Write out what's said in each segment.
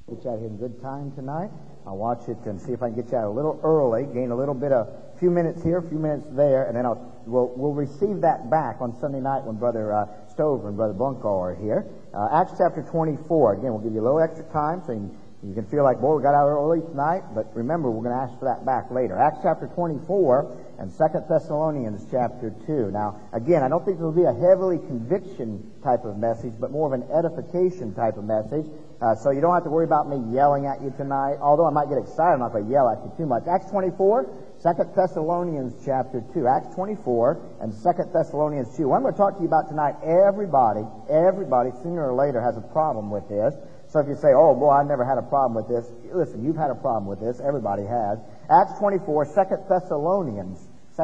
Get you out here in good time tonight. I'll watch it and see if I can get you out a little early, gain a little bit of few minutes here, a few minutes there, and then we'll receive that back on Sunday night when Brother Stover and Brother Bunko are here. Acts chapter 24. Again, we'll give you a little extra time so you can feel like, boy, we got out early tonight, but remember, we're going to ask for that back later. Acts chapter 24 and 2 Thessalonians chapter 2. Now, again, I don't think it'll be a heavily conviction type of message, but more of an edification type of message. So you don't have to worry about me yelling at you tonight, although I might get excited. I'm not going to yell at you too much. Acts 24, 2 Thessalonians chapter 2. Acts 24 and 2 Thessalonians 2. What I'm going to talk to you about tonight, everybody, sooner or later has a problem with this. So if you say, oh, boy, I've never had a problem with this, listen, you've had a problem with this. Everybody has. Acts 24, 2 Thessalonians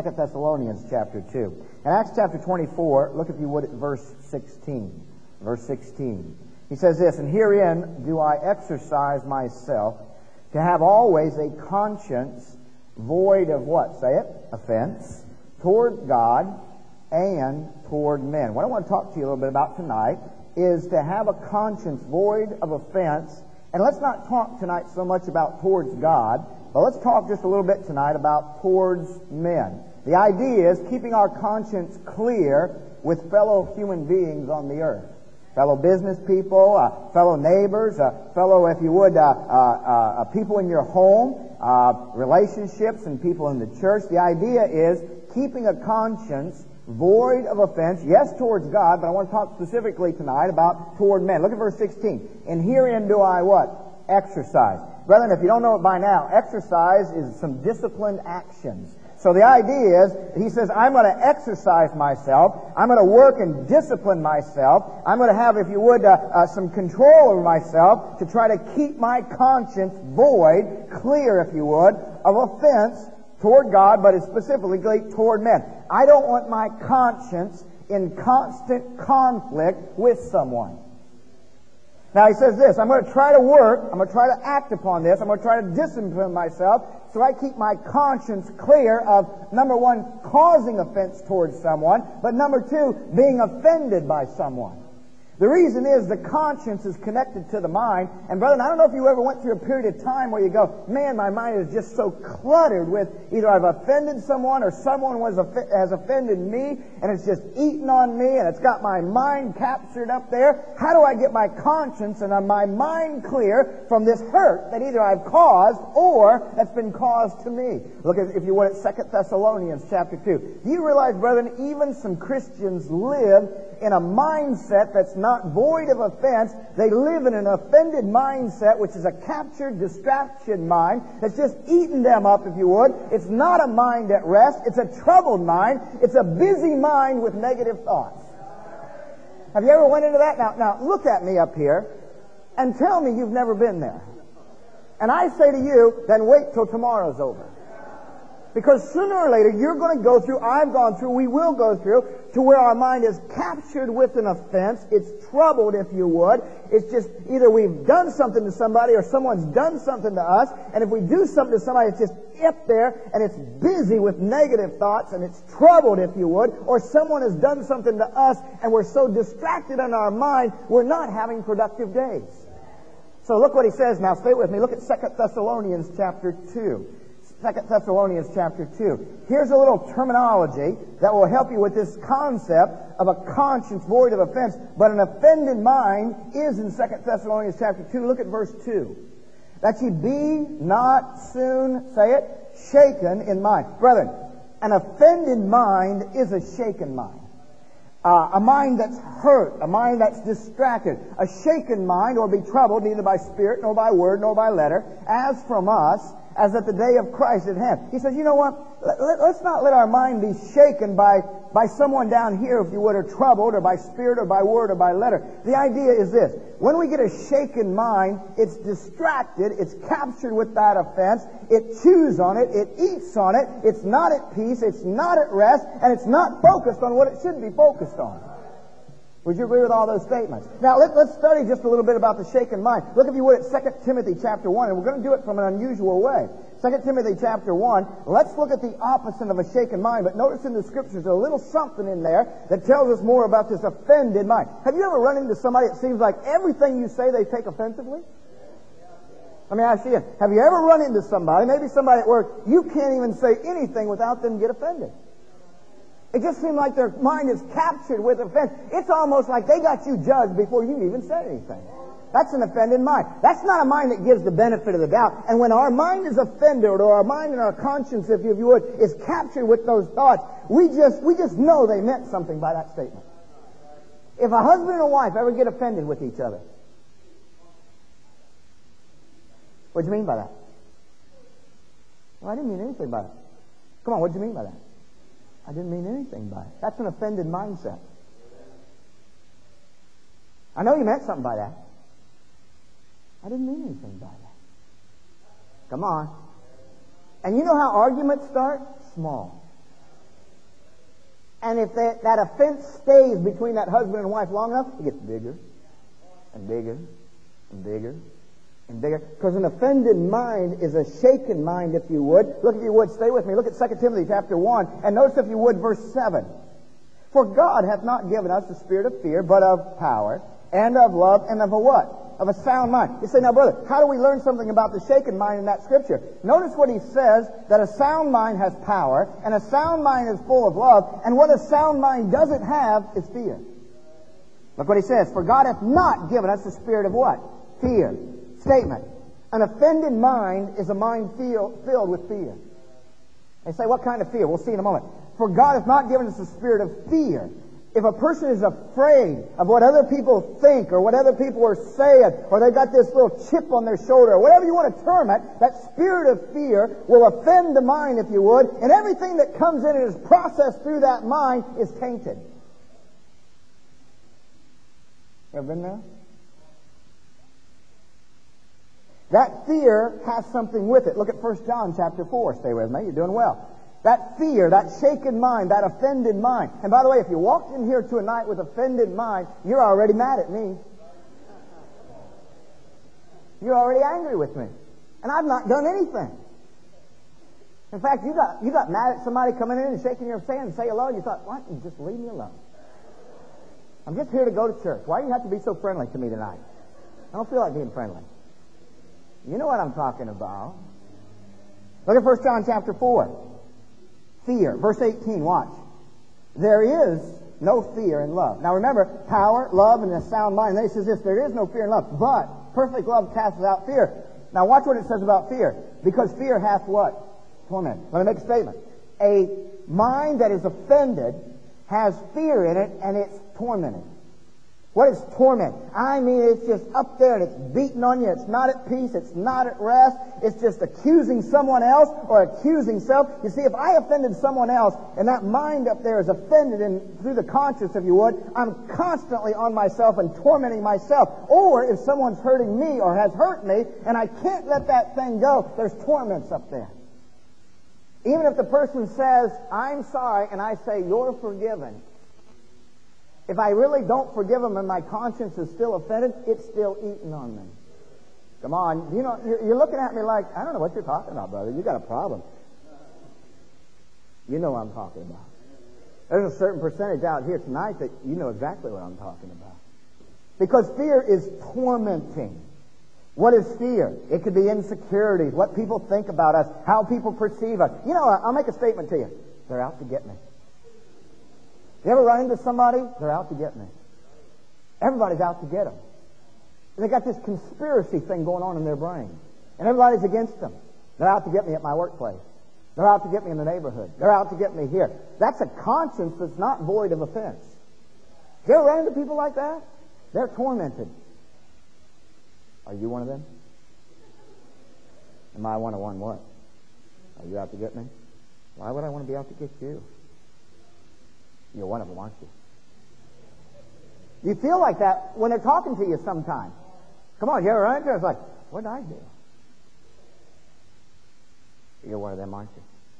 chapter 2. In Acts chapter 24, look if you would at verse 16. Verse 16. He says this, and herein do I exercise myself to have always a conscience void of what? Say it. Offense. Toward God and toward men. What I want to talk to you a little bit about tonight is to have a conscience void of offense. And let's not talk tonight so much about towards God, but let's talk just a little bit tonight about towards men. The idea is keeping our conscience clear with fellow human beings on the earth. Fellow business people, fellow neighbors, fellow, if you would, people in your home, relationships and people in the church. The idea is keeping a conscience void of offense, yes, towards God, but I want to talk specifically tonight about toward men. Look at verse 16. And herein do I what? Exercise. Brethren, if you don't know it by now, exercise is some disciplined actions. So the idea is, he says, I'm going to exercise myself. I'm going to work and discipline myself. I'm going to have, if you would, some control over myself to try to keep my conscience void, clear, if you would, of offense toward God, but specifically toward men. I don't want my conscience in constant conflict with someone. Now he says this, I'm going to try to work, I'm going to try to act upon this, I'm going to try to discipline myself so I keep my conscience clear of, number one, causing offense towards someone, but number two, being offended by someone. The reason is the conscience is connected to the mind. And brethren, I don't know if you ever went through a period of time where you go, man, my mind is just so cluttered with either I've offended someone or someone has offended me, and it's just eaten on me, and it's got my mind captured up there. How do I get my conscience and my mind clear from this hurt that either I've caused or that's been caused to me? Look at, if you would, at 2 Thessalonians chapter 2. Do you realize, brethren, even some Christians live in a mindset that's not void of offense. They live in an offended mindset, which is a captured distraction mind that's just eaten them up, if you would. It's not a mind at rest. It's a troubled mind. It's a busy mind with negative thoughts. Have you ever went into that? Now look at me up here and tell me you've never been there. And I say to you, then wait till tomorrow's over. Because sooner or later, you're going to go through, I've gone through, we will go through, to where our mind is captured with an offense. It's troubled, if you would. It's just either we've done something to somebody or someone's done something to us. And if we do something to somebody, it's just up there and it's busy with negative thoughts and it's troubled, if you would. Or someone has done something to us and we're so distracted in our mind, we're not having productive days. So look what he says now. Stay with me. Look at 2 Thessalonians chapter 2. 2 Thessalonians chapter 2. Here's a little terminology that will help you with this concept of a conscience void of offense. But an offended mind is in 2 Thessalonians chapter 2. Look at verse 2. That ye be not soon, say it, shaken in mind. Brethren, an offended mind is a shaken mind. A mind that's hurt, a mind that's distracted. A shaken mind, or be troubled, neither by spirit, nor by word, nor by letter, as from us, as at the day of Christ at hand. He says, you know what? Let's not let our mind be shaken by someone down here, if you would, or troubled, or by spirit, or by word, or by letter. The idea is this. When we get a shaken mind, it's distracted, it's captured with that offense, it chews on it, it eats on it, it's not at peace, it's not at rest, and it's not focused on what it should be focused on. Would you agree with all those statements? Now, let's study just a little bit about the shaken mind. Look, if you would, at 2 Timothy chapter 1, and we're going to do it from an unusual way. 2 Timothy chapter 1, let's look at the opposite of a shaken mind, but notice in the Scriptures a little something in there that tells us more about this offended mind. Have you ever run into somebody that seems like everything you say they take offensively? Let me ask you, have you ever run into somebody, maybe somebody at work, you can't even say anything without them get offended? It just seems like their mind is captured with offense. It's almost like they got you judged before you even said anything. That's an offended mind. That's not a mind that gives the benefit of the doubt. And when our mind is offended, or our mind and our conscience, if you would, is captured with those thoughts, we just know they meant something by that statement. If a husband and a wife ever get offended with each other, what do you mean by that? Well, I didn't mean anything by it. Come on, what do you mean by that? I didn't mean anything by it. That's an offended mindset. I know you meant something by that. I didn't mean anything by that. Come on. And you know how arguments start? Small. And if that offense stays between that husband and wife long enough, it gets bigger and bigger and bigger and bigger. Because an offended mind is a shaken mind, if you would. Look, if you would, stay with me. Look at 2 Timothy chapter 1. And notice, if you would, verse 7. For God hath not given us the spirit of fear, but of power, and of love, and of a what? Of a sound mind. You say, now brother, how do we learn something about the shaken mind in that scripture? Notice what he says, that a sound mind has power, and a sound mind is full of love, and what a sound mind doesn't have is fear. Look what he says, for God hath not given us the spirit of what? Fear. Statement. An offended mind is a mind filled with fear. They say, what kind of fear? We'll see in a moment. For God hath not given us the spirit of fear. If a person is afraid of what other people think, or what other people are saying, or they got this little chip on their shoulder, or whatever you want to term it, that spirit of fear will offend the mind, if you would, and everything that comes in and is processed through that mind is tainted. Ever been there? That fear has something with it. Look at 1 John chapter 4. Stay with me. You're doing well. That fear, that shaken mind, that offended mind. And by the way, if you walked in here tonight with offended mind, you're already mad at me. You're already angry with me. And I've not done anything. In fact, you got mad at somebody coming in and shaking your hand and say hello, and you thought, why don't you just leave me alone? I'm just here to go to church. Why do you have to be so friendly to me tonight? I don't feel like being friendly. You know what I'm talking about. Look at 1 John chapter 4. Fear. Verse 18, watch. There is no fear in love. Now remember, power, love, and a sound mind. And then he says this, there is no fear in love, but perfect love casts out fear. Now watch what it says about fear. Because fear hath what? Torment. Let me make a statement. A mind that is offended has fear in it, and it's tormented. What is torment? I mean, it's just up there and it's beating on you. It's not at peace. It's not at rest. It's just accusing someone else or accusing self. You see, if I offended someone else and that mind up there is offended through the conscience, if you would, I'm constantly on myself and tormenting myself. Or if someone's hurting me or has hurt me and I can't let that thing go, there's torments up there. Even if the person says, I'm sorry, and I say, you're forgiven. If I really don't forgive them and my conscience is still offended, it's still eating on me. Come on. You know, you're looking at me like, I don't know what you're talking about, brother. You got a problem. You know what I'm talking about. There's a certain percentage out here tonight that you know exactly what I'm talking about. Because fear is tormenting. What is fear? It could be insecurities, what people think about us, how people perceive us. You know, I'll make a statement to you. They're out to get me. You ever run into somebody? They're out to get me. Everybody's out to get them. They got this conspiracy thing going on in their brain. And everybody's against them. They're out to get me at my workplace. They're out to get me in the neighborhood. They're out to get me here. That's a conscience that's not void of offense. You ever run into people like that? They're tormented. Are you one of them? Am I one of what? Are you out to get me? Why would I want to be out to get you? You're one of them, aren't you? You feel like that when they're talking to you sometimes. Come on, you ever run into it? It's like, what did I do? You're one of them, aren't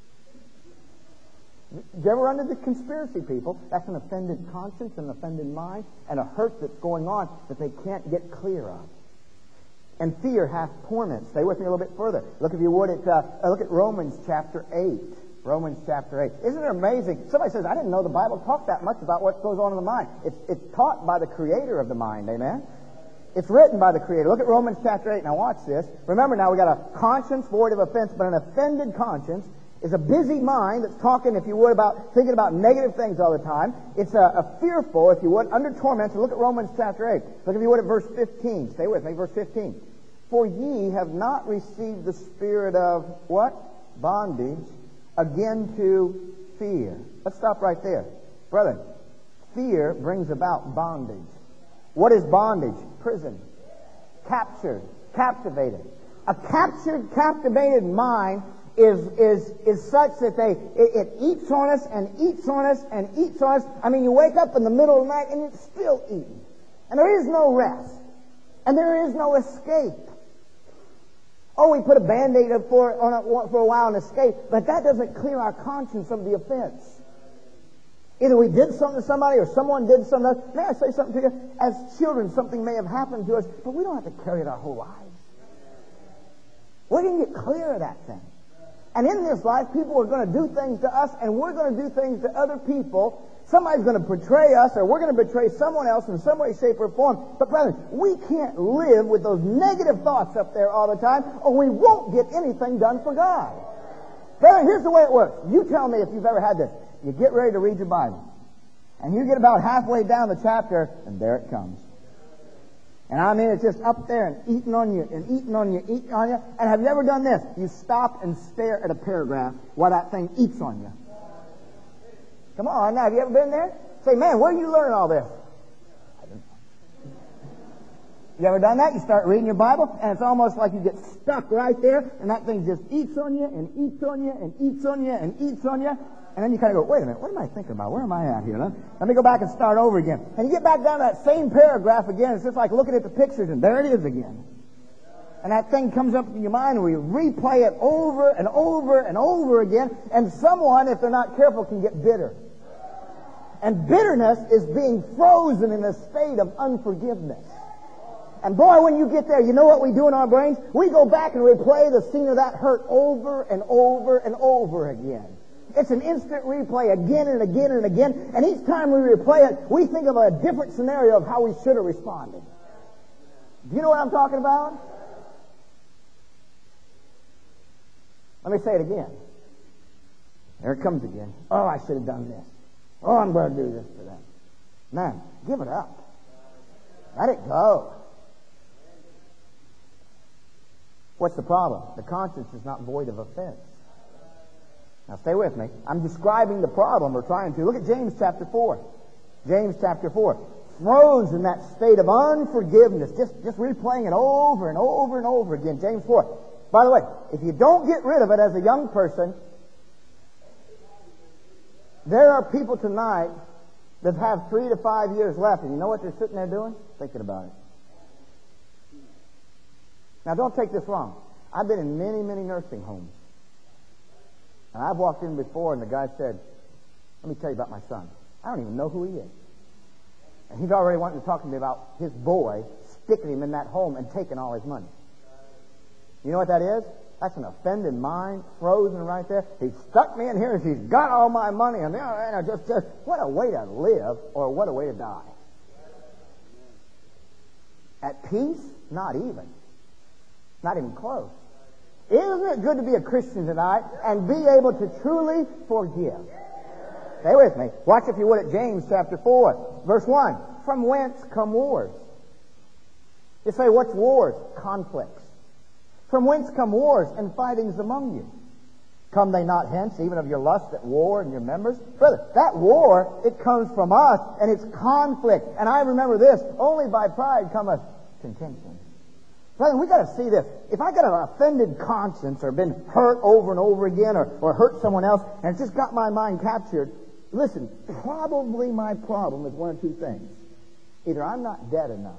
you? Did you ever run into conspiracy people? That's an offended conscience, an offended mind, and a hurt that's going on that they can't get clear of. And fear hath torment. Stay with me a little bit further. Look, if you would, look at Romans chapter 8. Romans chapter 8. Isn't it amazing? Somebody says, I didn't know the Bible talked that much about what goes on in the mind. It's taught by the creator of the mind, amen? It's written by the Creator. Look at Romans chapter 8. Now watch this. Remember now, we got a conscience void of offense, but an offended conscience is a busy mind that's talking, if you would, about thinking about negative things all the time. It's a fearful, if you would, under torment. So look at Romans chapter 8. Look, if you would, at verse 15. Stay with me, verse 15. For ye have not received the spirit of what? Bondage, again to fear. Let's stop right there. Brethren, fear brings about bondage. What is bondage? Prison. Captured. Captivated. A captured, captivated mind is such that it eats on us and eats on us and eats on us. I mean, you wake up in the middle of the night and it's still eating. And there is no rest. And there is no escape. Oh, we put a Band-Aid for a while and escape, but that doesn't clear our conscience of the offense. Either we did something to somebody or someone did something to us. May I say something to you? As children, something may have happened to us, but we don't have to carry it our whole lives. We can get clear of that thing. And in this life, people are going to do things to us, and we're going to do things to other people. Somebody's going to betray us, or we're going to betray someone else in some way, shape, or form. But brethren, we can't live with those negative thoughts up there all the time, or we won't get anything done for God. Brethren, here's the way it works. You tell me if you've ever had this. You get ready to read your Bible, and you get about halfway down the chapter, and there it comes. And I mean, it's just up there and eating on you and eating on you, eating on you. And have you ever done this? You stop and stare at a paragraph while that thing eats on you. Come on, now, have you ever been there? Say, man, where did you learn all this? I don't know. You ever done that? You start reading your Bible, and it's almost like you get stuck right there, and that thing just eats on you and eats on you and eats on you and eats on you. And then you kind of go, wait a minute, what am I thinking about? Where am I at here? Let me go back and start over again. And you get back down to that same paragraph again. It's just like looking at the pictures, and there it is again. And that thing comes up in your mind, and we replay it over and over and over again. And someone, if they're not careful, can get bitter. And bitterness is being frozen in a state of unforgiveness. And boy, when you get there, you know what we do in our brains? We go back and replay the scene of that hurt over and over and over again. It's an instant replay again and again and again. And each time we replay it, we think of a different scenario of how we should have responded. Do you know what I'm talking about? Let me say it again. There it comes again. Oh, I should have done this. Oh, I'm going to do this to them. Man, give it up. Let it go. What's the problem? The conscience is not void of offense. Now stay with me. I'm describing the problem we're trying to. Look at James chapter 4. James chapter 4. Froze in that state of unforgiveness. Just replaying it over and over and over again. James 4. By the way, if you don't get rid of it as a young person, there are people tonight that have 3 to 5 years left, and you know what they're sitting there doing? Thinking about it. Now don't take this wrong. I've been in many, many nursing homes. And I've walked in before, and the guy said, let me tell you about my son. I don't even know who he is. And he's already wanting to talk to me about his boy sticking him in that home and taking all his money. You know what that is? That's an offended mind, frozen right there. He stuck me in here, and he's got all my money. And I just what a way to live, or what a way to die. At peace? Not even. Not even close. Isn't it good to be a Christian tonight and be able to truly forgive? Stay with me. Watch, if you would, at James chapter 4, verse 1. From whence come wars? You say, what's wars? Conflicts. From whence come wars and fightings among you? Come they not hence, even of your lust at war in your members? Brother, that war, it comes from us, and it's conflict. And I remember this, only by pride cometh contention. Brother, we got to see this. If I got an offended conscience or been hurt over and over again or hurt someone else and it's just got my mind captured, listen, probably my problem is one of two things. Either I'm not dead enough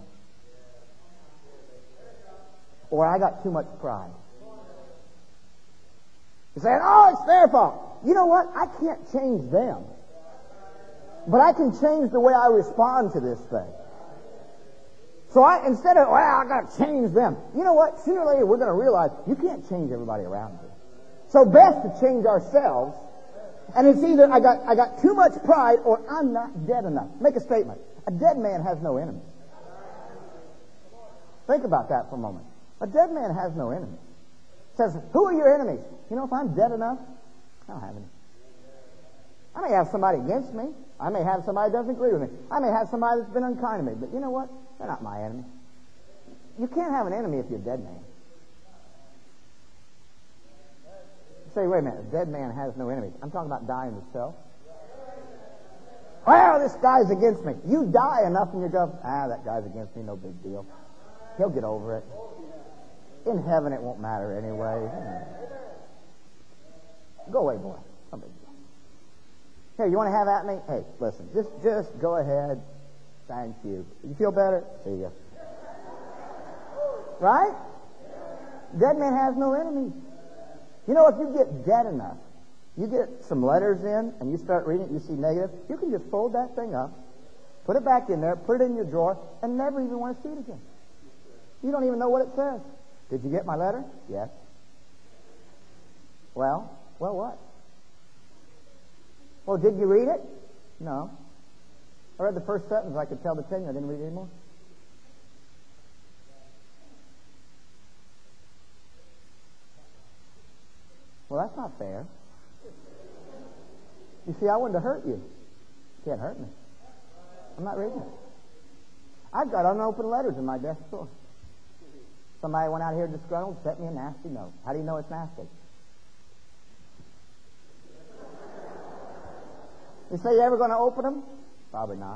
or I got too much pride. You're saying, oh, it's their fault. You know what? I can't change them. But I can change the way I respond to this thing. So instead of, I got to change them. You know what? Sooner or later, we're going to realize you can't change everybody around you. So best to change ourselves. And it's either I got too much pride or I'm not dead enough. Make a statement. A dead man has no enemies. Think about that for a moment. A dead man has no enemies. It says, who are your enemies? You know, if I'm dead enough, I don't have any. I may have somebody against me. I may have somebody that doesn't agree with me. I may have somebody that's been unkind to me. But you know what? They're not my enemy. You can't have an enemy if you're a dead man. Say, wait a minute, a dead man has no enemies. I'm talking about dying to self. Well, this guy's against me. You die enough and you go, that guy's against me, no big deal. He'll get over it. In heaven it won't matter anyway. Go away, boy. No big deal. Hey, you want to have at me? Hey, listen, just go ahead. Thank you. You feel better? See ya. Right? Dead man has no enemies. You know, if you get dead enough, you get some letters in, and you start reading it, you see negative, you can just fold that thing up, put it back in there, put it in your drawer, and never even want to see it again. You don't even know what it says. Did you get my letter? Yes. Well, what? Well, did you read it? No. I read the first sentence, I could tell the tenure, I didn't read it anymore. Well, that's not fair. You see, I wanted to hurt you. You can't hurt me. I'm not reading it. I've got unopened letters in my desk drawer. Somebody went out here disgruntled, sent me a nasty note. How do you know it's nasty? You say you're ever going to open them? Probably not.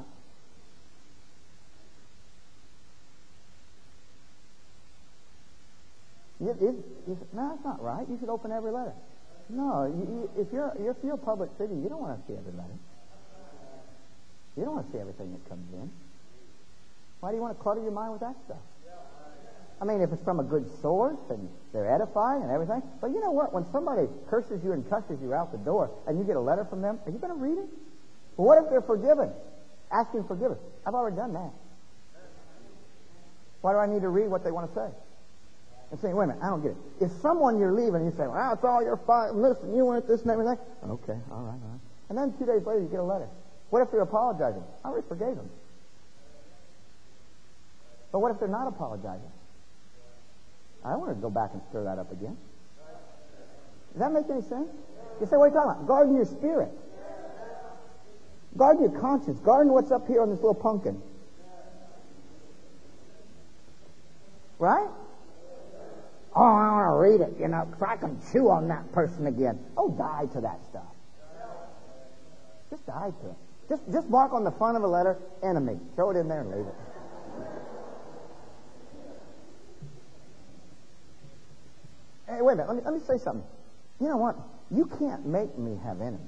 No, that's not right. You should open every letter. No, if you're a public figure, you don't want to see every letter. You don't want to see everything that comes in. Why do you want to clutter your mind with that stuff? I mean, if it's from a good source and they're edifying and everything. But you know what? When somebody curses you and cusses you out the door and you get a letter from them, are you going to read it? Well, what if they're forgiven? Asking forgiveness. I've already done that. Why do I need to read what they want to say? And saying, wait a minute, I don't get it. If someone you're leaving, you say, well, it's all your fault, and listen, you want this and everything. Okay, all right. And then 2 days later, you get a letter. What if they're apologizing? I already forgave them. But what if they're not apologizing? I don't want to go back and stir that up again. Does that make any sense? You say, what are you talking about? Guarding your spirit. Guarding your conscience. Guarding what's up here on this little pumpkin. Right? Oh, I want to read it, so I can chew on that person again. Oh, die to that stuff. Just die to it. Just mark on the front of a letter, enemy. Throw it in there and leave it. Hey, wait a minute. Let me say something. You know what? You can't make me have enemies.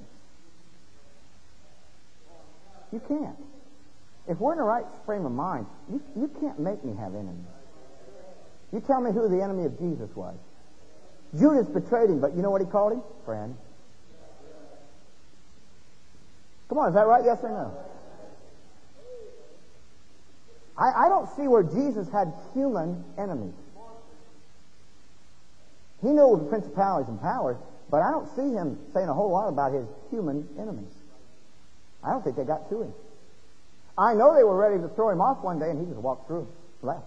You can't. If we're in the right frame of mind, you can't make me have enemies. You tell me who the enemy of Jesus was. Judas betrayed him, but you know what he called him? Friend. Come on, is that right? Yes or no? I don't see where Jesus had human enemies. He knew the principalities and powers, but I don't see him saying a whole lot about his human enemies. I don't think they got to him. I know they were ready to throw him off one day, and he just walked through, left.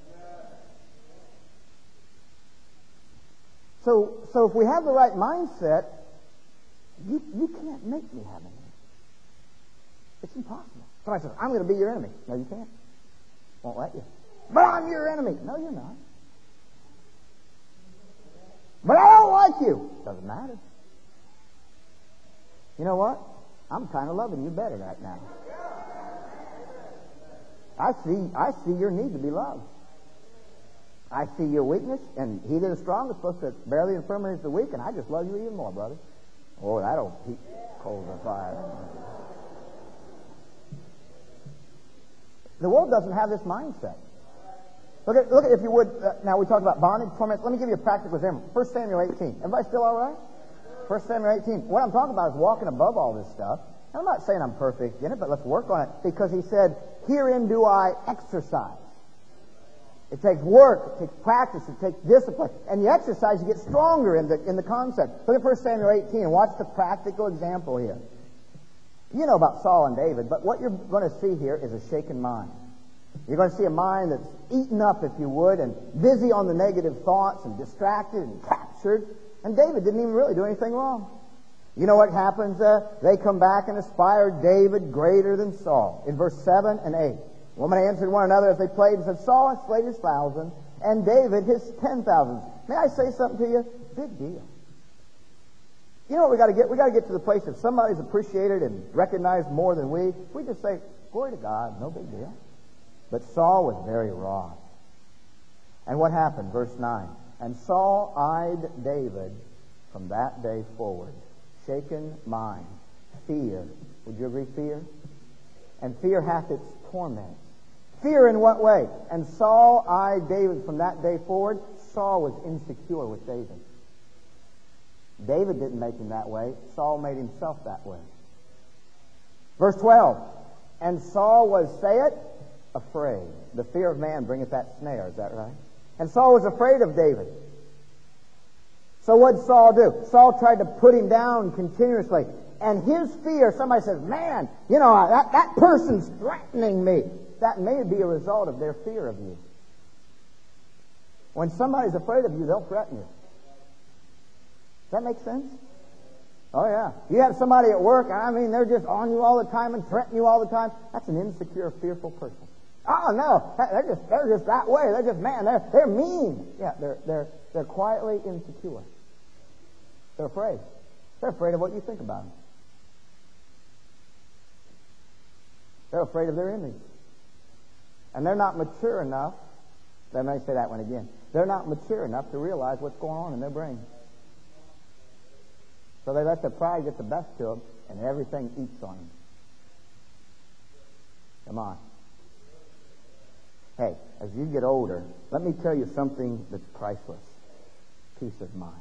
So if we have the right mindset, you can't make me have an enemy. It's impossible. Somebody says, I'm going to be your enemy. No, you can't. Won't let you. But I'm your enemy. No, you're not. But I don't like you. Doesn't matter. You know what? I'm kind of loving you better right now. I see your need to be loved. I see your weakness, and he that is strong is supposed to bear the infirmities of the weak, and I just love you even more, brother. Oh, that'll heat coals of fire. The world doesn't have this mindset. Look at if you would, now we talk about bondage, torment. Let me give you a practical example. 1 Samuel 18. Everybody still all right? 1 Samuel 18. What I'm talking about is walking above all this stuff. And I'm not saying I'm perfect in it, but let's work on it. Because he said, herein do I exercise. It takes work, it takes practice, it takes discipline. And you exercise, you get stronger in the concept. Look at 1 Samuel 18 and watch the practical example here. You know about Saul and David, but what you're going to see here is a shaken mind. You're going to see a mind that's eaten up, if you would, and busy on the negative thoughts and distracted and captured. And David didn't even really do anything wrong. You know what happens? They come back and aspire David greater than Saul. In verse 7 and 8. Women answered one another as they played and said, Saul has slayed his 1,000 and David his 10,000. May I say something to you? Big deal. You know what we got to get? We got to get to the place if somebody's appreciated and recognized more than we just say, glory to God, no big deal. But Saul was very wroth. And what happened? Verse 9. And Saul eyed David from that day forward. Shaken mind. Fear. Would you agree, fear? And fear hath its torment. Fear in what way? And Saul eyed David from that day forward. Saul was insecure with David. David didn't make him that way. Saul made himself that way. Verse 12. And Saul was, say it, afraid. The fear of man bringeth that snare. Is that right? And Saul was afraid of David. So what did Saul do? Saul tried to put him down continuously. And his fear, somebody says, man, you know, that person's threatening me. That may be a result of their fear of you. When somebody's afraid of you, they'll threaten you. Does that make sense? Oh, yeah. You have somebody at work, and I mean, they're just on you all the time and threaten you all the time. That's an insecure, fearful person. Oh, no, they're just that way. They're just, man, they're mean. Yeah, they're quietly insecure. They're afraid. They're afraid of what you think about them. They're afraid of their image. And they're not mature enough, let me say that one again, they're not mature enough to realize what's going on in their brain. So they let their pride get the best to them, and everything eats on them. Come on. Hey, as you get older, let me tell you something that's priceless. Peace of mind.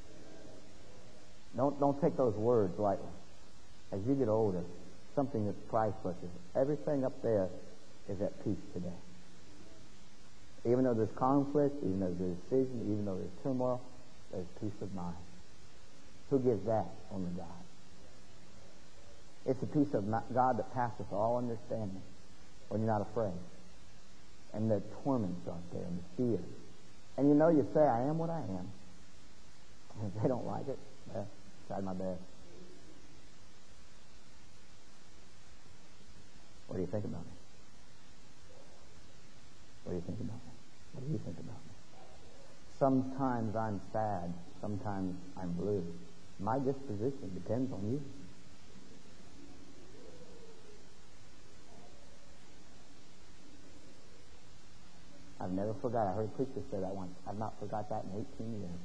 Don't take those words lightly. As you get older, something that's priceless is everything up there is at peace today. Even though there's conflict, even though there's decision, even though there's turmoil, there's peace of mind. Who gives that? Only God. It's a peace of God that passeth all understanding when you're not afraid. And the torments aren't there, and the fear. And you know, you say, I am what I am. And if they don't like it, well, I tried my best. What do you think about me? What do you think about me? What do you think about me? Sometimes I'm sad. Sometimes I'm blue. My disposition depends on you. I've never forgot. I heard a preacher say that once. I've not forgot that in 18 years.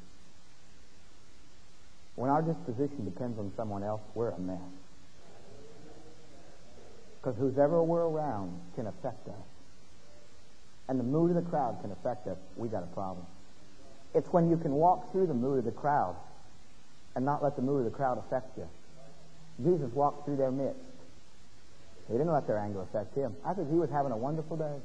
When our disposition depends on someone else, we're a mess. Because whoever we're around can affect us. And the mood of the crowd can affect us. We got a problem. It's when you can walk through the mood of the crowd and not let the mood of the crowd affect you. Jesus walked through their midst. He didn't let their anger affect him. I think he was having a wonderful day.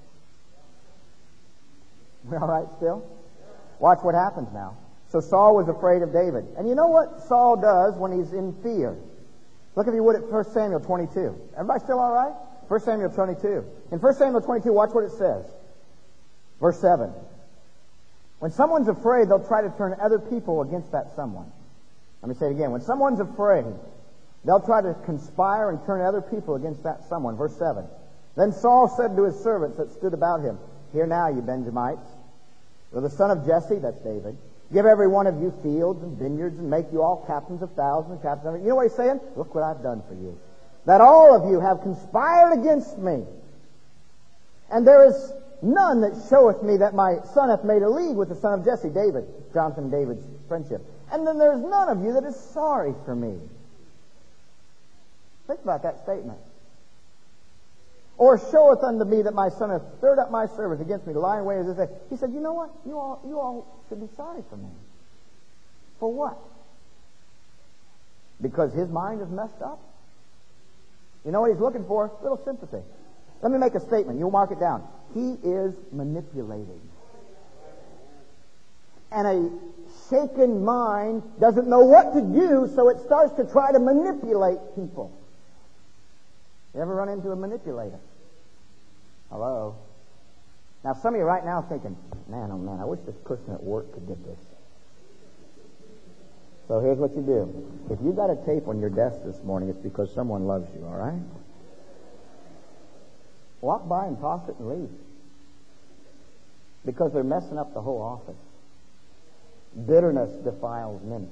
We all right still? Watch what happens now. So Saul was afraid of David. And you know what Saul does when he's in fear? Look, if you would, at 1 Samuel 22. Everybody still all right? 1 Samuel 22. In 1 Samuel 22, watch what it says. Verse 7. When someone's afraid, they'll try to turn other people against that someone. Let me say it again. When someone's afraid, they'll try to conspire and turn other people against that someone. Verse 7. Then Saul said to his servants that stood about him, Hear now, you Benjamites, you're the son of Jesse, that's David. Give every one of you fields and vineyards and make you all captains of thousands, captains of... You know what he's saying? Look what I've done for you. That all of you have conspired against me. And there is none that showeth me that my son hath made a league with the son of Jesse, David, Jonathan and David's friendship. And then there's none of you that is sorry for me. Think about that statement. Or showeth unto me that my son hath stirred up my servants against me to lie in wait as this day. He said, you know what? You all should be sorry for me. For what? Because his mind is messed up? You know what he's looking for? A little sympathy. Let me make a statement. You'll mark it down. He is manipulating. And a shaken mind doesn't know what to do, so it starts to try to manipulate people. You ever run into a manipulator? Hello? Now, some of you right now are thinking, man, oh man, I wish this person at work could get this. So here's what you do. If you got a tape on your desk this morning, it's because someone loves you, all right? Walk by and toss it and leave. Because they're messing up the whole office. Bitterness defiles many.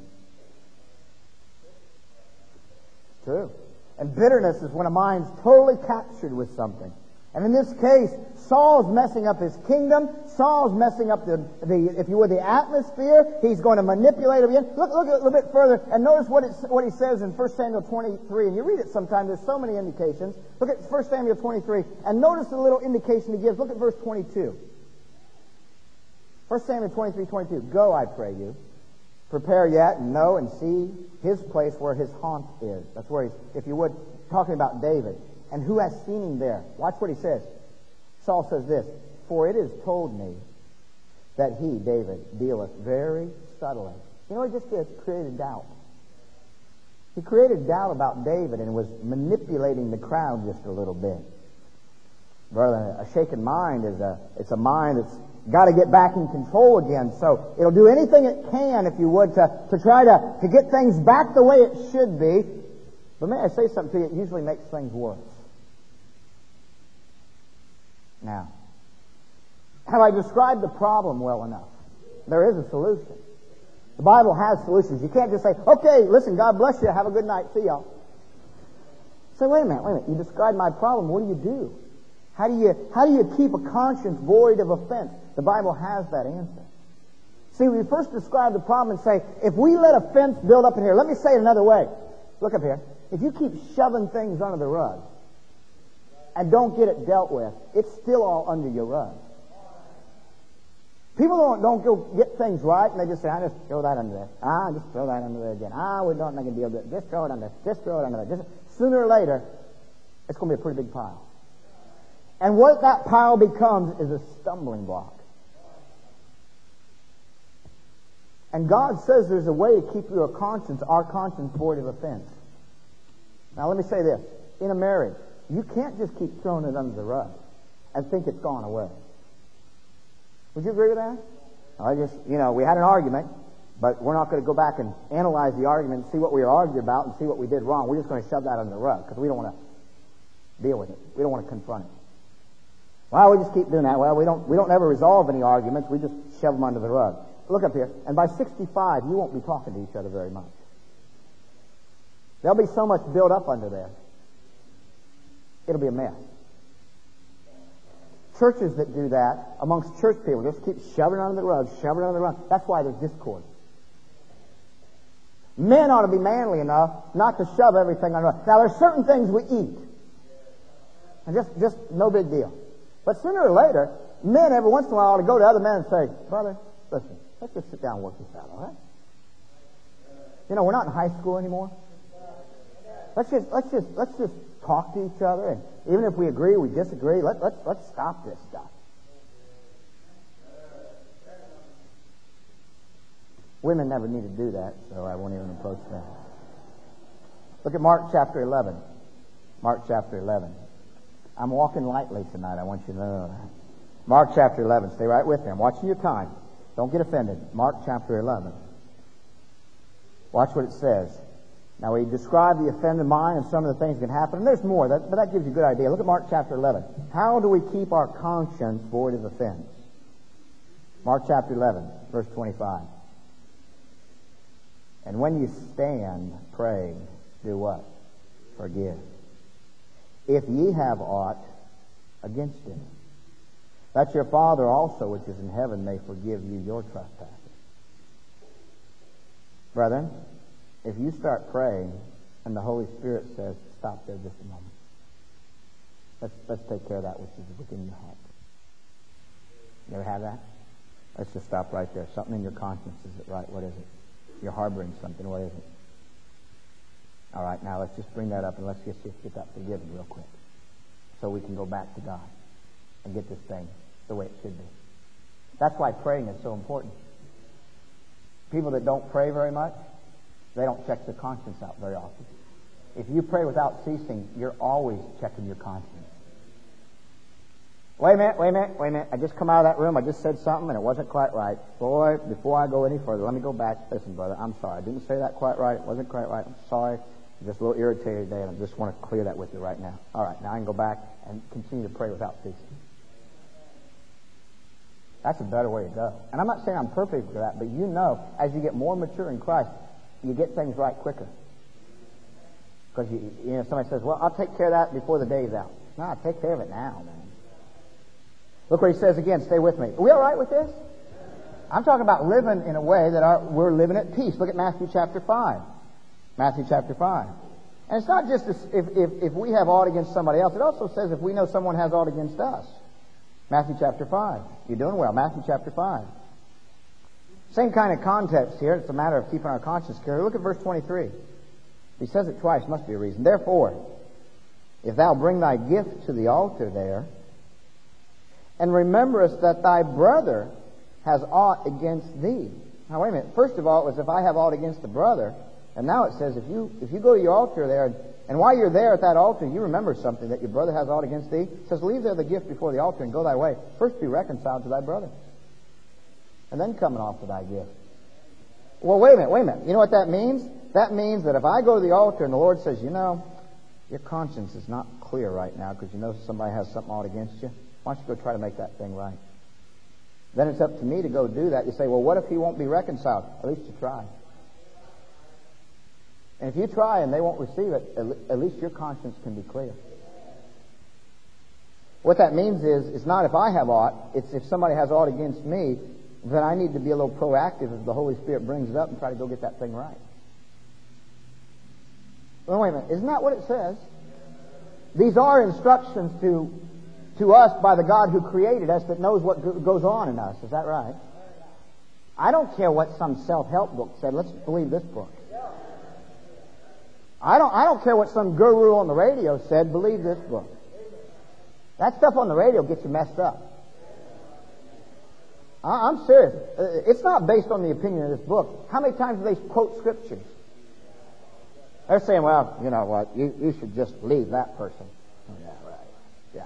It's true. And bitterness is when a mind's totally captured with something. And in this case, Saul's messing up his kingdom. Saul's messing up the if you would, the atmosphere. He's going to manipulate it again. Look a little bit further and notice what he says in 1 Samuel 23. And you read it sometime. There's so many indications. Look at 1 Samuel 23 and notice the little indication he gives. Look at verse 22. 1 Samuel 23:22. Go, I pray you. Prepare yet and know and see his place where his haunt is. That's where he's, if you would, talking about David. And who has seen him there? Watch what he says. Saul says this, for it is told me that he, David, dealeth very subtly. You know what he just did? Created doubt. He created doubt about David and was manipulating the crowd just a little bit. Brother, a shaken mind is it's a mind that's got to get back in control again. So it'll do anything it can, if you would, to try to get things back the way it should be. But may I say something to you? It usually makes things worse. Now, have I described the problem well enough? There is a solution. The Bible has solutions. You can't just say, okay, listen, God bless you, have a good night, see y'all. Say, wait a minute, you described my problem, what do you do? How do you keep a conscience void of offense? The Bible has that answer. See, we first describe the problem and say, if we let offense build up in here, let me say it another way. Look up here. If you keep shoving things under the rug and don't get it dealt with, it's still all under your rug. People don't go get things right and they just say, I just throw that under there. Just throw that under there again. We don't make a deal with it. Just throw it under there. Just throw it under there. Sooner or later, it's going to be a pretty big pile. And what that pile becomes is a stumbling block. And God says there's a way to keep our conscience void of offense. Now let me say this. In a marriage, you can't just keep throwing it under the rug and think it's gone away. Would you agree with that? We had an argument, but we're not going to go back and analyze the argument and see what we argued about and see what we did wrong. We're just going to shove that under the rug because we don't want to deal with it. We don't want to confront it. Well, we just keep doing that. Well, we don't ever resolve any arguments. We just shove them under the rug. Look up here. And by 65, you won't be talking to each other very much. There'll be so much built up under there. It'll be a mess. Churches that do that, amongst church people, just keep shoving it under the rug, shoving it under the rug. That's why there's discord. Men ought to be manly enough not to shove everything under the rug. Now, there's certain things we eat. And just no big deal. But sooner or later, men every once in a while ought to go to other men and say, brother, listen, let's just sit down and work this out, all right? We're not in high school anymore. Let's just talk to each other, and even if we agree, we disagree, let's stop this stuff. Women never need to do that, so I won't even approach that. Look at Mark chapter 11. Mark chapter 11. I'm walking lightly tonight. I want you to know that. Mark chapter 11. Stay right with me. I'm watching your time. Don't get offended. Mark chapter 11. Watch what it says. Now, we describe the offended mind and some of the things that can happen. And there's more, but that gives you a good idea. Look at Mark chapter 11. How do we keep our conscience void of offense? Mark chapter 11, verse 25. And when you stand praying, do what? Forgive. If ye have aught against him, that your Father also which is in heaven may forgive you your trespasses. Brethren, if you start praying and the Holy Spirit says, stop there just a moment. Let's take care of that which is within your heart. You ever have that? Let's just stop right there. Something in your conscience, is it right? What is it? You're harboring something. What is it? All right, now let's just bring that up and let's just get that forgiven real quick so we can go back to God and get this thing the way it should be. That's why praying is so important. People that don't pray very much, they don't check their conscience out very often. If you pray without ceasing, you're always checking your conscience. Wait a minute. I just come out of that room. I just said something and it wasn't quite right. Boy, before I go any further, let me go back. Listen, brother, I'm sorry. I didn't say that quite right. It wasn't quite right. I'm sorry. I'm just a little irritated today, and I just want to clear that with you right now. All right, now I can go back and continue to pray without ceasing. That's a better way to go. And I'm not saying I'm perfect for that, but you know, as you get more mature in Christ, you get things right quicker. Because you know, somebody says, well, I'll take care of that before the day's out. No, take care of it now, man. Look what he says again. Stay with me. Are we all right with this? I'm talking about living in a way that we're living at peace. Look at Matthew chapter 5. Matthew chapter 5. And it's not just if we have aught against somebody else. It also says if we know someone has aught against us. Matthew chapter 5. You're doing well. Matthew chapter 5. Same kind of context here. It's a matter of keeping our conscience clear. Look at verse 23. He says it twice. Must be a reason. Therefore, if thou bring thy gift to the altar there, and rememberest that thy brother has aught against thee. Now wait a minute. First of all, it was if I have aught against the brother, and now it says if you go to your altar there, and while you're there at that altar, you remember something that your brother has aught against thee. It says, leave there the gift before the altar and go thy way. First be reconciled to thy brother, and then come and offer thy gift. Well, wait a minute. You know what that means? That means that if I go to the altar and the Lord says, you know, your conscience is not clear right now because you know somebody has something aught against you, why don't you go try to make that thing right? Then it's up to me to go do that. You say, well, what if he won't be reconciled? At least you try. And if you try and they won't receive it, at least your conscience can be clear. What that means is, it's not if I have aught, it's if somebody has aught against me, then I need to be a little proactive as the Holy Spirit brings it up and try to go get that thing right. Well, wait a minute. Isn't that what it says? These are instructions to us by the God who created us that knows what goes on in us. Is that right? I don't care what some self-help book said. Let's believe this book. I don't care what some guru on the radio said. Believe this book. That stuff on the radio gets you messed up. I'm serious. It's not based on the opinion of this book. How many times do they quote scriptures? They're saying, well, you know what, you should just leave that person. Oh, yeah, right. Yeah.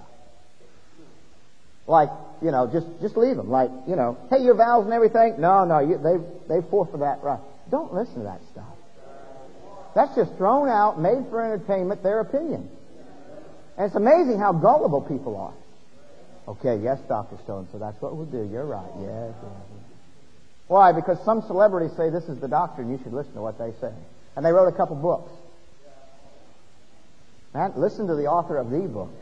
Like, you know, just leave them. Like, you know, hey, your vows and everything. No, they forfeit that right. Don't listen to that stuff. That's just thrown out, made for entertainment, their opinion. And it's amazing how gullible people are. Okay, yes, Dr. Stone, so that's what we'll do. You're right. Yes. Why? Because some celebrities say this is the doctrine, you should listen to what they say. And they wrote a couple books. Man, listen to the author of the book.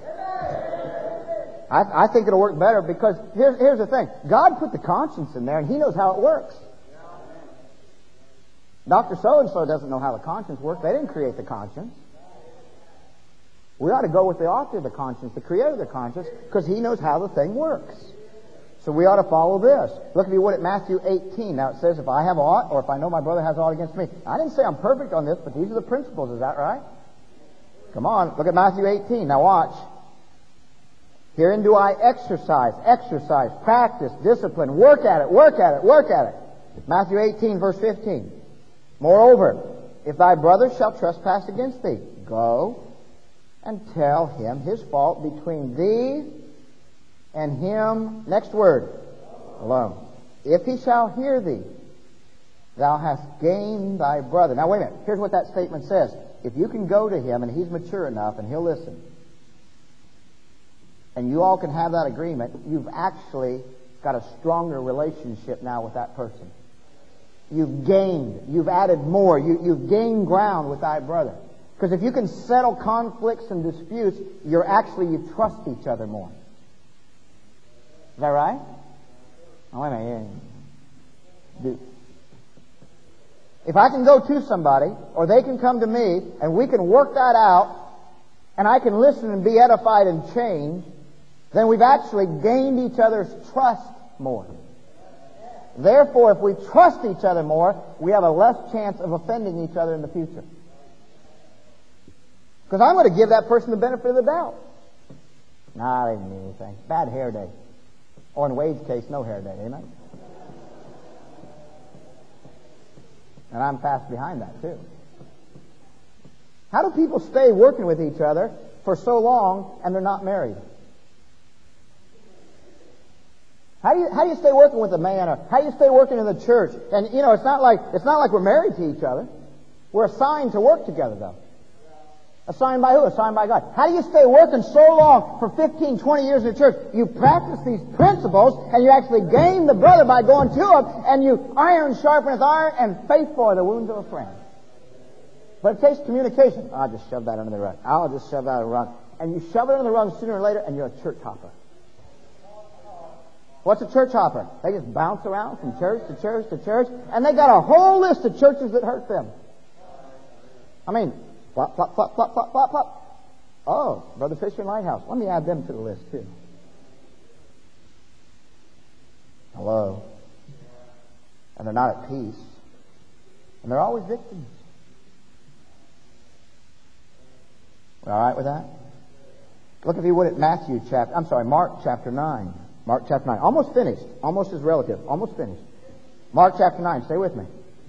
I think it'll work better because here's the thing. God put the conscience in there and He knows how it works. Dr. So-and-so doesn't know how the conscience works. They didn't create the conscience. We ought to go with the author of the conscience, the creator of the conscience, because he knows how the thing works. So we ought to follow this. Look if you would at Matthew 18. Now it says, if I have aught, or if I know my brother has aught against me. I didn't say I'm perfect on this, but these are the principles. Is that right? Come on, look at Matthew 18. Now watch. Herein do I exercise, practice, discipline, work at it. Matthew 18, verse 15. Moreover, if thy brother shall trespass against thee, go and tell him his fault between thee and him, next word, alone. If he shall hear thee, thou hast gained thy brother. Now wait a minute. Here's what that statement says. If you can go to him and he's mature enough and he'll listen, and you all can have that agreement, you've actually got a stronger relationship now with that person. You've gained. You've added more. You've gained ground with thy brother. Because if you can settle conflicts and disputes, you trust each other more. Is that right? Oh, wait a minute. If I can go to somebody, or they can come to me, and we can work that out, and I can listen and be edified and change, then we've actually gained each other's trust more. Therefore, if we trust each other more, we have a less chance of offending each other in the future. Because I'm going to give that person the benefit of the doubt. Nah, they didn't mean anything. Bad hair day. Or in Wade's case, no hair day. Amen? And I'm fast behind that, too. How do people stay working with each other for so long and they're not married? How do you stay working with a man, or how do you stay working in the church? And it's not like we're married to each other. We're assigned to work together, though. Assigned by who? Assigned by God. How do you stay working so long for 15, 20 years in the church? You practice these principles, and you actually gain the brother by going to him, and you iron sharpeneth iron, and faithful are the wounds of a friend. But it takes communication. I'll just shove that under the rug. I'll just shove that under the rug. And you shove it under the rug sooner or later, and you're a church hopper. What's a church hopper? They just bounce around from church to church to church, and they got a whole list of churches that hurt them. I mean, flop, flop, flop, flop, flop, flop, flop. Oh, Brother Fisher and Lighthouse. Let me add them to the list, too. Hello. And they're not at peace. And they're always victims. We all right with that? Look, if you would, at Mark chapter 9. Mark chapter 9. Almost finished. Almost is relative. Almost finished. Mark chapter 9. Stay with me.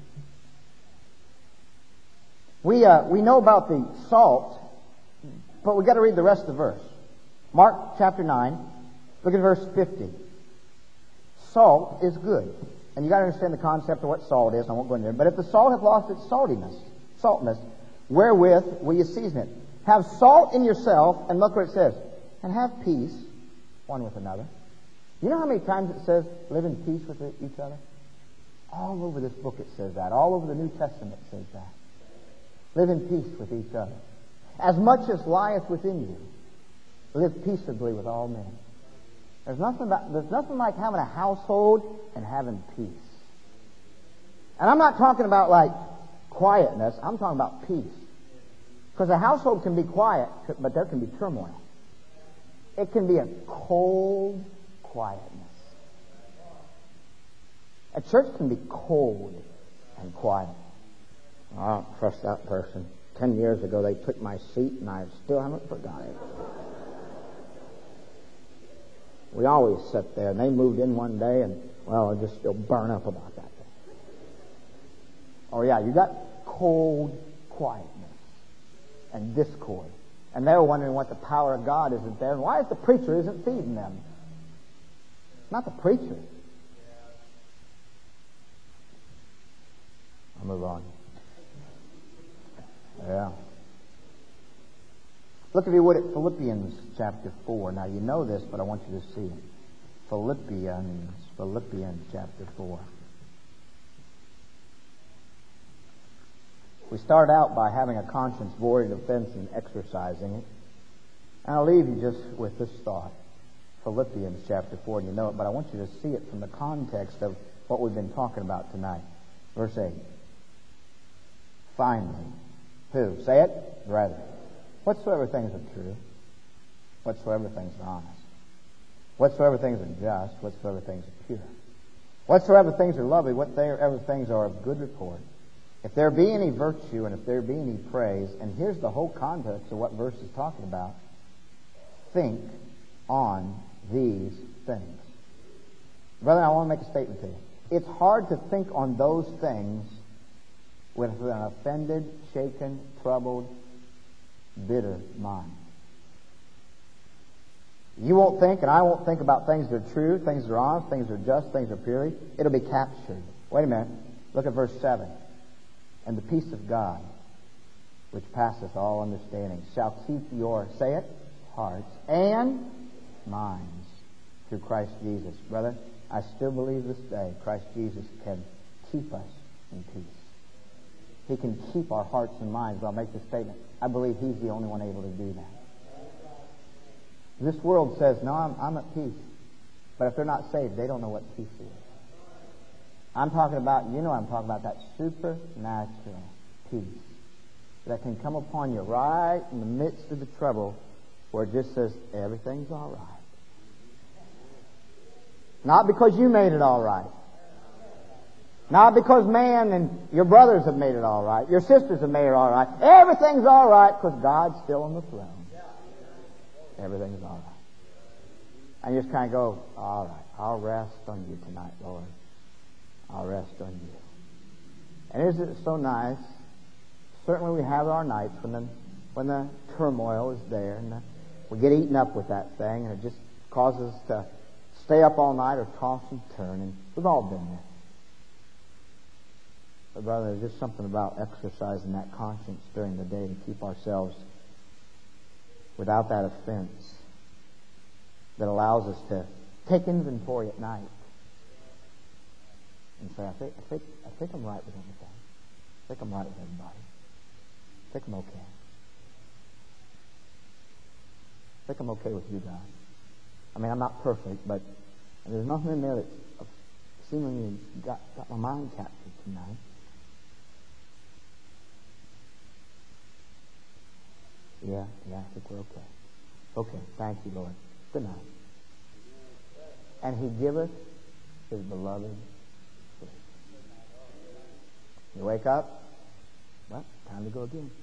We know about the salt, but we've got to read the rest of the verse. Mark chapter 9. Look at verse 50. Salt is good. And you've got to understand the concept of what salt is. I won't go into there. But if the salt hath lost its saltness, wherewith will you season it? Have salt in yourself, and look what it says, and have peace one with another. You know how many times it says, live in peace with each other? All over this book it says that. All over the New Testament it says that. Live in peace with each other. As much as lieth within you, live peaceably with all men. There's nothing like having a household and having peace. And I'm not talking about like quietness. I'm talking about peace. Because a household can be quiet, but there can be turmoil. It can be a cold quietness. A church can be cold and quiet. I don't trust that person. 10 years ago they took my seat and I still haven't forgotten it. We always sit there, and they moved in one day, and, well, I just still burn up about that thing. Oh, yeah, you got cold quietness and discord. And they were wondering what the power of God isn't there, and why is the preacher isn't feeding them? Not the preacher. I'll move on. Yeah. Look, if you would, at Philippians chapter 4. Now, you know this, but I want you to see it. Philippians chapter 4. We start out by having a conscience void of offense and exercising it. And I'll leave you just with this thought. Philippians chapter 4, and you know it, but I want you to see it from the context of what we've been talking about tonight. Verse 8. Finally, who? Say it? Brethren. Whatsoever things are true, whatsoever things are honest, whatsoever things are just, whatsoever things are pure, whatsoever things are lovely, whatsoever things are of good report, if there be any virtue and if there be any praise, and here's the whole context of what verse is talking about, think on these things. Brother, I want to make a statement to you. It's hard to think on those things with an offended, shaken, troubled, bitter mind. You won't think, and I won't think about things that are true, things that are honest, things that are just, things that are pure. It'll be captured. Wait a minute. Look at verse 7. And the peace of God, which passeth all understanding, shall keep your, say it, hearts and minds through Christ Jesus. Brother, I still believe this day Christ Jesus can keep us in peace. He can keep our hearts and minds. I'll make this statement. I believe He's the only one able to do that. This world says, no, I'm at peace. But if they're not saved, they don't know what peace is. I'm talking about that supernatural peace that can come upon you right in the midst of the trouble where it just says, everything's all right. Not because you made it all right. Not because man and your brothers have made it all right. Your sisters have made it all right. Everything's all right because God's still on the throne. Everything's all right. And you just kind of go, all right, I'll rest on you tonight, Lord. I'll rest on you. And isn't it so nice? Certainly we have our nights when the turmoil is there and we get eaten up with that thing and it just causes us to stay up all night or toss and turn, and we've all been there. But brother, there's just something about exercising that conscience during the day to keep ourselves without that offense that allows us to take inventory at night and say, I think I'm right with everything. I think I'm right with everybody. I think I'm okay. I think I'm okay with you, God. I mean, I'm not perfect, but there's nothing in there that's seemingly got my mind captured tonight. Yeah, I think we're okay. Okay, thank you, Lord. Good night. And He giveth His beloved sleep. You wake up, well, time to go again.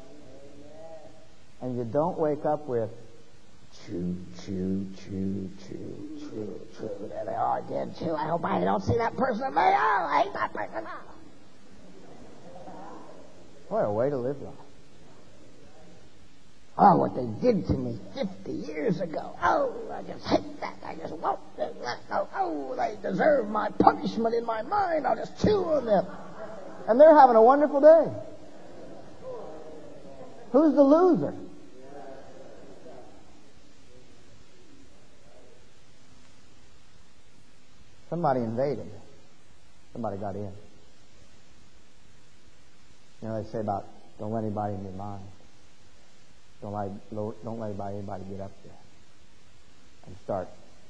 And you don't wake up with chew, chew, chew, chew, chew, chew. There they are again, chew. I hope I don't see that person again. Oh, I hate that person. What a way to live life. Oh, what they did to me 50 years ago. Oh, I just hate that. I just won't let go. Oh, they deserve my punishment in my mind. I'll just chew on them. And they're having a wonderful day. Who's the loser? Somebody invaded. Somebody got in. You know, they say about don't let anybody in your mind. Don't let anybody get up there and start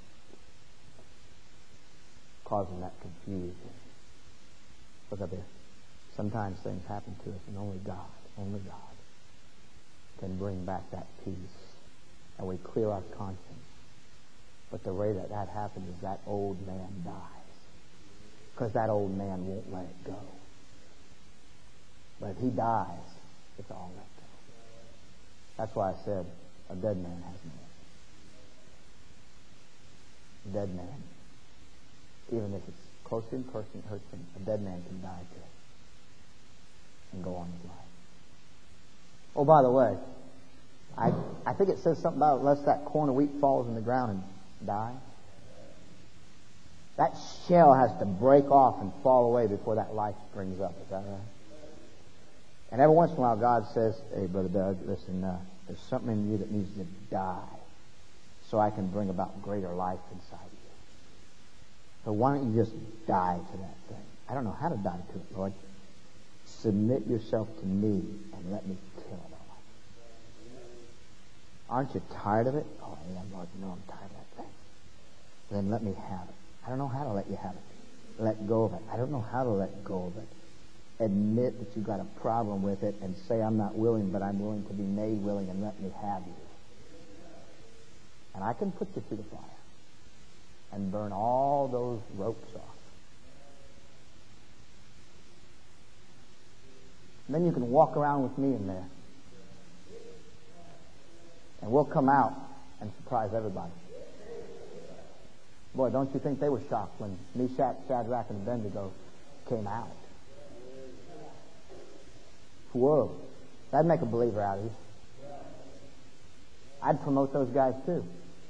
causing that confusion. Look up here. Sometimes things happen to us, and only God can bring back that peace, and we clear our conscience. But the way that happens is that old man dies, because that old man won't let it go. But if he dies, it's all let go. That's why I said a dead man has no life. A dead man, even if it's close in person, it hurts him. A dead man can die too and go on his life. Oh, by the way, I think it says something about unless that corn of wheat falls in the ground and die. That shell has to break off and fall away before that life springs up. Is that right? And every once in a while God says, hey, Brother Doug, listen, there's something in you that needs to die so I can bring about greater life inside you. So why don't you just die to that thing? I don't know how to die to it, Lord. Submit yourself to me and let me kill it all. Aren't you tired of it? Oh, yeah, Lord, you know I'm tired of that thing. Then let me have it. I don't know how to let you have it. Let go of it. I don't know how to let go of it. Admit that you've got a problem with it and say, I'm not willing, but I'm willing to be made willing and let me have you. And I can put you through the fire and burn all those ropes off. And then you can walk around with me in there. And we'll come out and surprise everybody. Boy, don't you think they were shocked when Meshach, Shadrach, and Abednego came out? Whoa, that'd make a believer out of you. I'd promote those guys too.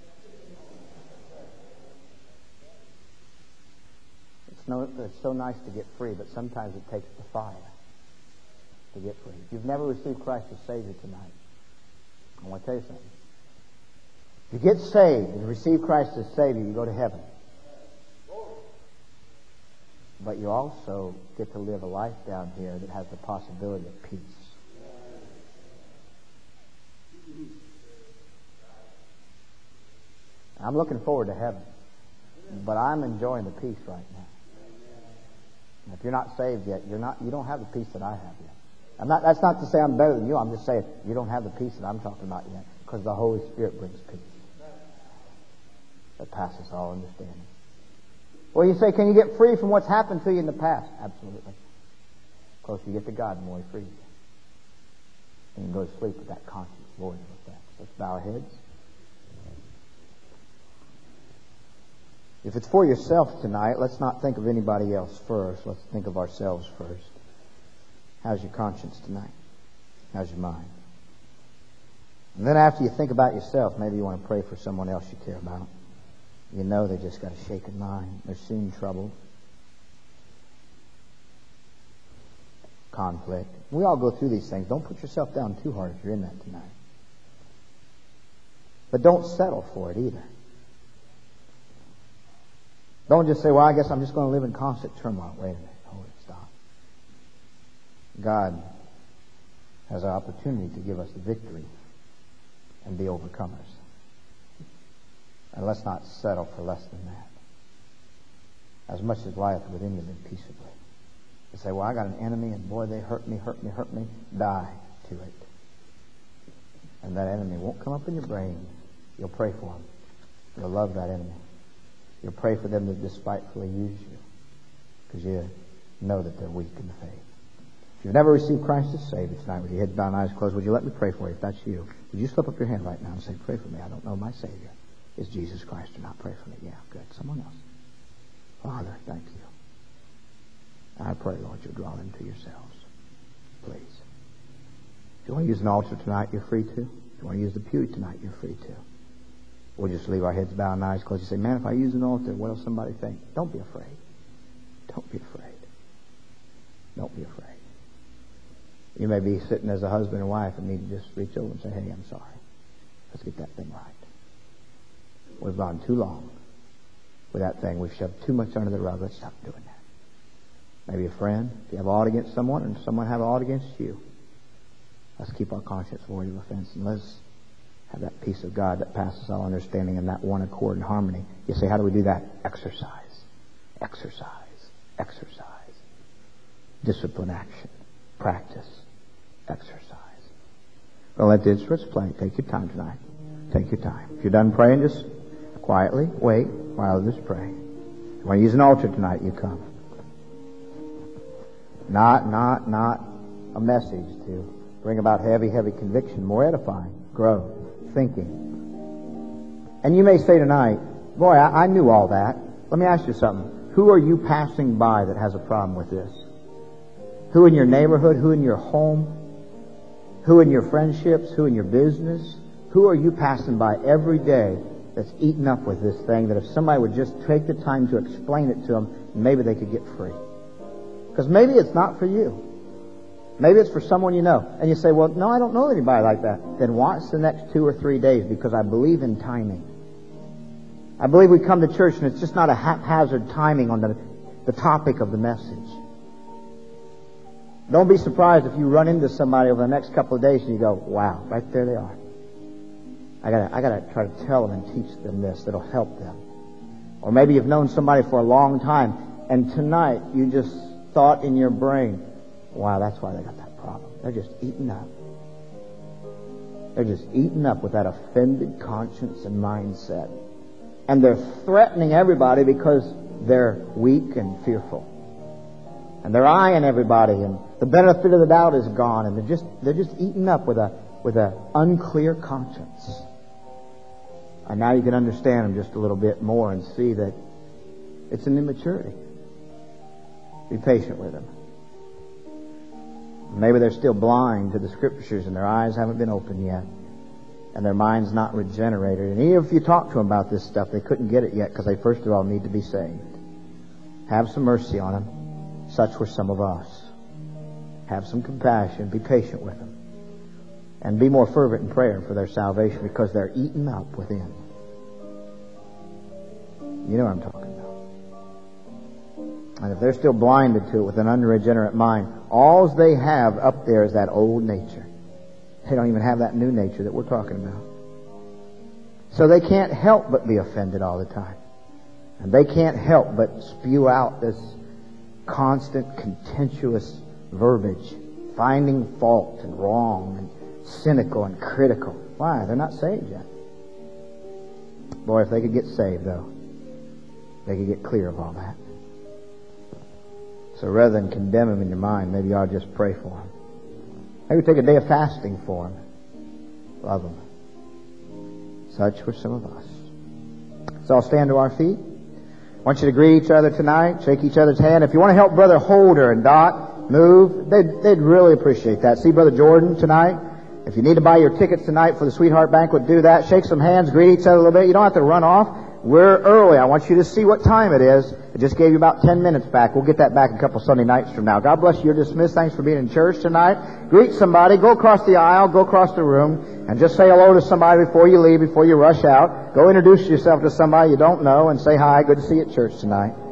It's so nice to get free, but sometimes it takes the fire to get free. If you've never received Christ as Savior tonight, I want to tell you something. If you get saved and receive Christ as Savior, you go to heaven. But you also get to live a life down here that has the possibility of peace. I'm looking forward to heaven, but I'm enjoying the peace right now. And if you're not saved yet, you don't have the peace that I have yet. That's not to say I'm better than you. I'm just saying you don't have the peace that I'm talking about yet, because the Holy Spirit brings peace that passes all understanding. Well, you say, can you get free from what's happened to you in the past? Absolutely. The closer you get to God, the more He frees you. And you can go to sleep with that conscience void of effects. Let's bow our heads. If it's for yourself tonight, let's not think of anybody else first. Let's think of ourselves first. How's your conscience tonight? How's your mind? And then after you think about yourself, maybe you want to pray for someone else you care about. You know they just got a shaken mind. They're soon troubled. Conflict. We all go through these things. Don't put yourself down too hard if you're in that tonight. But don't settle for it either. Don't just say, well, I guess I'm just going to live in constant turmoil. Wait a minute. Hold it. Stop. God has an opportunity to give us the victory and be overcomers. And let's not settle for less than that. As much as lieth within you, live peaceably. You say, well, I got an enemy, and boy, they hurt me. Die to it. And that enemy won't come up in your brain. You'll pray for them. You'll love that enemy. You'll pray for them that despitefully use you, because you know that they're weak in the faith. If you've never received Christ as Savior tonight, with your head bowed and eyes closed, would you let me pray for you? If that's you, would you slip up your hand right now and say, pray for me. I don't know my Savior is Jesus Christ or not. Pray for me. Yeah, good. Someone else. Father, thank you. I pray, Lord, you'll draw them to yourselves. Please. If you want to use an altar tonight, you're free to. If you want to use the pew tonight, you're free to. We'll just leave our heads bowed and eyes closed. You say, man, if I use an altar, what will somebody think? Don't be afraid. Don't be afraid. Don't be afraid. You may be sitting as a husband and wife and need to just reach over and say, hey, I'm sorry. Let's get that thing right. We've gone too long with that thing. We've shoved too much under the rug. Let's stop doing that. Maybe a friend. If you have aught against someone and someone have aught against you, let's keep our conscience void of offense, and let's have that peace of God that passes all understanding and that one accord and harmony. You say, how do we do that? Exercise. Exercise. Exercise. Discipline, action. Practice. Exercise. Well, let the instruments play. Take your time tonight. Take your time. If you're done praying, just quietly wait while others pray. If you want to use an altar tonight, you come. Not a message to bring about heavy conviction, more edifying, growth, thinking. And you may say tonight, boy, I knew all that. Let me ask you something. Who are you passing by that has a problem with this? Who in your neighborhood? Who in your home? Who in your friendships? Who in your business? Who are you passing by every day that's eaten up with this thing, that if somebody would just take the time to explain it to them, maybe they could get free? Because maybe it's not for you. Maybe it's for someone you know. And you say, well, no, I don't know anybody like that. Then watch the next 2 or 3 days, because I believe in timing. I believe we come to church and it's just not a haphazard timing on the topic of the message. Don't be surprised if you run into somebody over the next couple of days and you go, wow, right there they are. I gotta try to tell them and teach them this that'll help them. Or maybe you've known somebody for a long time, and tonight you just thought in your brain, wow, that's why they got that problem. They're just eaten up. They're just eaten up with that offended conscience and mindset. And they're threatening everybody because they're weak and fearful. And they're eyeing everybody, and the benefit of the doubt is gone, and they're just eaten up with a unclear conscience. And now you can understand them just a little bit more and see that it's an immaturity. Be patient with them. Maybe they're still blind to the Scriptures and their eyes haven't been opened yet, and their mind's not regenerated. And even if you talk to them about this stuff, they couldn't get it yet because they first of all need to be saved. Have some mercy on them. Such were some of us. Have some compassion. Be patient with them. And be more fervent in prayer for their salvation, because they're eaten up within. You know what I'm talking about. And if they're still blinded to it with an unregenerate mind, all they have up there is that old nature. They don't even have that new nature that we're talking about. So they can't help but be offended all the time. And they can't help but spew out this constant, contentious verbiage, finding fault and wrong and cynical and critical. Why? They're not saved yet. Boy, if they could get saved, though, they could get clear of all that. So rather than condemn them in your mind, maybe you ought to just pray for them. Maybe take a day of fasting for them. Love them. Such were some of us. So I'll stand to our feet. I want you to greet each other tonight, shake each other's hand. If you want to help Brother Holder and Dot move, they'd really appreciate that. See Brother Jordan tonight. If you need to buy your tickets tonight for the Sweetheart Banquet, do that. Shake some hands, greet each other a little bit. You don't have to run off. we're early. I want you to see what time it is. I just gave you about 10 minutes back. We'll get that back a couple Sunday nights from now. God bless you. You're dismissed. Thanks for being in church tonight. Greet somebody. Go across the aisle. Go across the room. And just say hello to somebody before you leave, before you rush out. Go introduce yourself to somebody you don't know and say hi. Good to see you at church tonight.